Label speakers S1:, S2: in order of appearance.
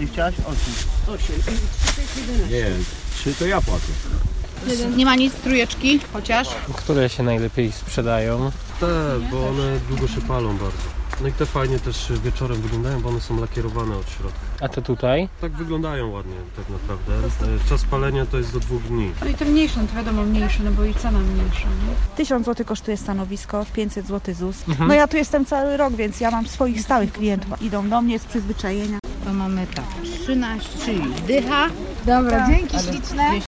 S1: Ty chciałaś 8.
S2: 8. 3 to jest 11.
S3: Nie, 3 to ja płacę.
S4: Nie ma nic, trójeczki chociaż.
S5: Które się najlepiej sprzedają?
S6: Te, bo one długo się palą bardzo. No i te fajnie też wieczorem wyglądają, bo one są lakierowane od środka.
S5: A to tutaj?
S6: Tak wyglądają ładnie tak naprawdę. Czas palenia to jest do 2 dni.
S4: No i te mniejsze, no to wiadomo mniejsze, no bo i cena mniejsza. Nie?
S7: 1000 zł kosztuje stanowisko, 500 zł ZUS. No ja tu jestem cały rok, więc ja mam swoich stałych klientów. Idą do mnie z przyzwyczajenia.
S4: To mamy tak, 13, czyli dycha.
S7: Dobra, dzięki śliczne.